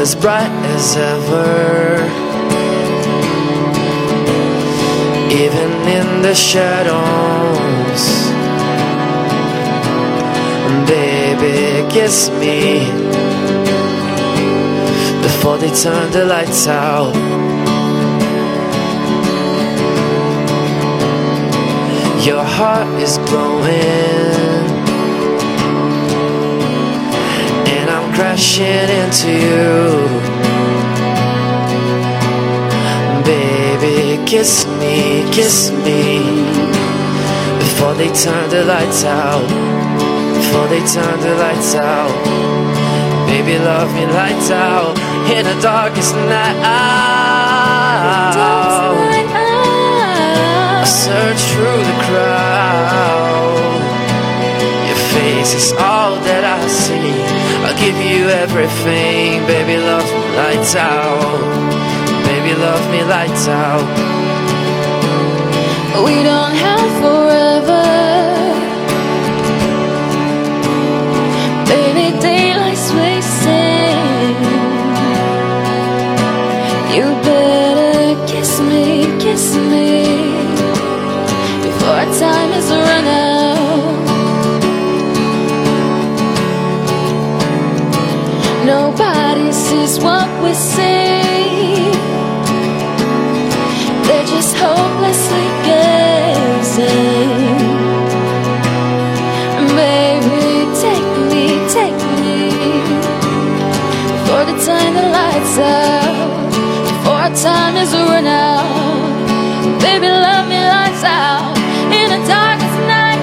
as bright as ever. Even in the shadows, baby, kiss me before they turn the lights out. Your heart is glowing, and I'm crashing into you. Baby, kiss me before they turn the lights out. Before they turn the lights out. Baby, love me lights out in the darkest night. I search through the crowd. Your face is all that I see. I'll give you everything. Baby, love me lights out. Baby, love me lights out. We don't have forever. Baby, daylight's wasting. You better kiss me before our time is run out. Nobody sees what we see. They're just hopelessly gazing. Baby, take me before they turn the lights out. Before our time is run out. Baby, love me lights out in the darkest night.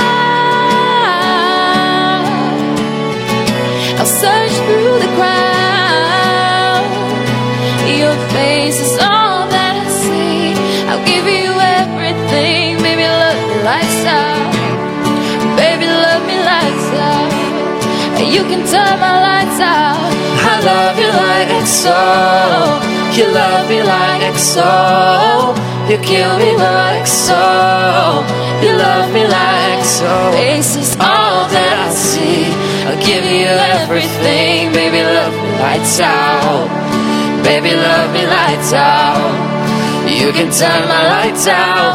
I'll search through the crowd. Your face is all that I see. I'll give you everything. Baby, love me lights out. Baby, love me lights out. You can turn my lights out. I love you like so. You love me like so. You kill me like so. You love me like so. Face is all that I see. I'll give you everything. Baby, love me lights out. Baby, love me lights out. You can turn my lights out.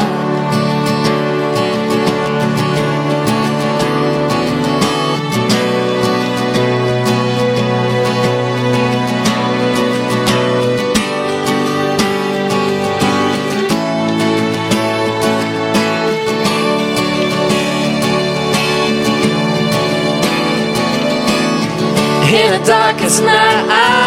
In the darkest night,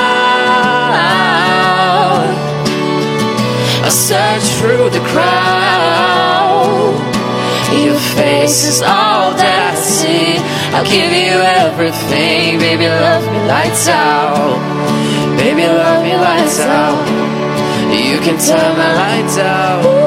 I search through the crowd. Your face is all that I see. I'll give you everything. Baby, love me lights out. Baby, love me lights out. You can turn my lights out.